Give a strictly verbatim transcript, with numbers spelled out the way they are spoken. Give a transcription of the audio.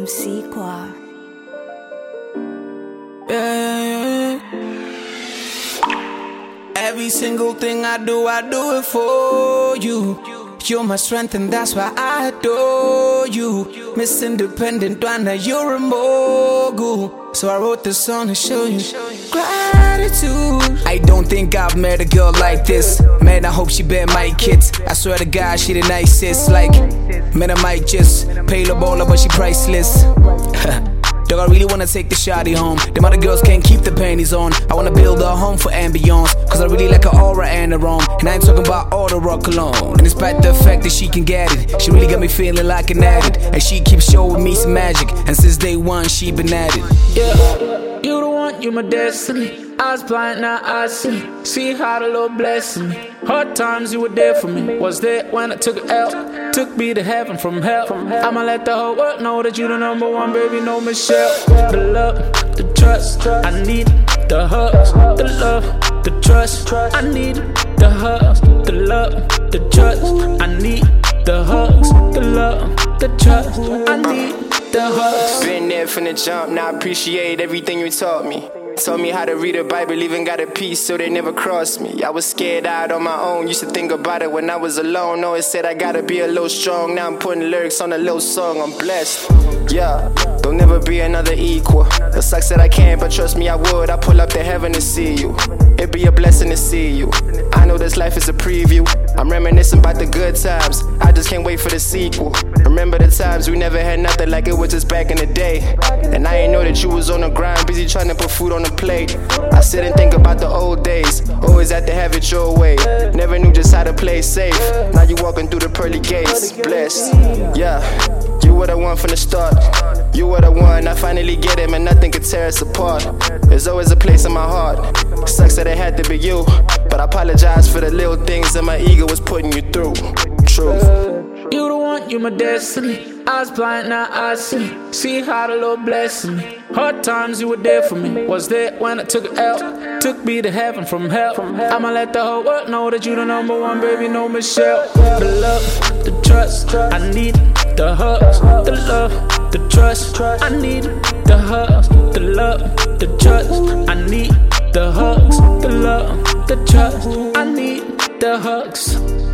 M C quoi. Yeah. Every single thing I do, I do it for you. You're my strength and that's why I adore you. Miss Independent, Dwana, you're a mogul. So I wrote this song to show you gratitude. I don't think I've met a girl like this. Man, I hope she bear my kids. I swear to God, she the nicest. Like, man, I might just pay the baller, but she priceless. Dog, I really wanna take the shawty home. Them other girls can't keep the panties on. I wanna build a home for ambiance, cause I really like her aura and her aroma. And I ain't talking about all the rock alone. And despite the fact that she can get it, she really got me feeling like an addict. And she keeps showing me some magic, and since day one she been at it. Yeah, you the one, you my destiny. I was blind, now I see. See how the Lord blessing me. Hard times, you were there for me. Was there when I took an L. Took me to heaven from hell. I'ma let the whole world know that you the number one, baby, no Michelle. The love, the trust, I need the hugs. The love, the trust, I need the hugs. The love, the trust, I need the hugs. The love, the trust, I need the hugs. Been there from the jump, now I appreciate everything you taught me. Taught me how to read the Bible, even got a piece so they never crossed me. I was scared out on my own, used to think about it when I was alone. Always said I gotta be a little strong, now I'm putting lyrics on a little song, I'm blessed. Yeah, there'll never be another equal. It sucks that I can't, but trust me I would. I pull up to heaven to see you. It'd be a blessing to see you. I know this life is a preview. I'm reminiscing about the good times. I just can't wait for the sequel. Remember the times we never had nothing, like it was just back in the day. And I ain't know that you was on the grind, busy trying to put food on the plate. I sit and think about the old days. Always had to have it your way. Never knew just how to play safe. Now you walking through the pearly gates. Blessed, yeah. You were the one from the start. You were the one, I finally get it, man, nothing could tear us apart. There's always a place in my heart. Sucks that it had to be you, but I apologize for the little things that my ego was putting you through. Truth. You the one, you my destiny. I was blind, now I see. See how the Lord blessing me. Hard times, you were there for me. Was there when I took an L. Took me to heaven from hell. I'ma let the whole world know that you the number one, baby, no Michelle. The love, the trust, I need the hugs. The love, the trust, I need the hugs. The love, the trust, I need the hugs. The love, the trust, I need the hugs.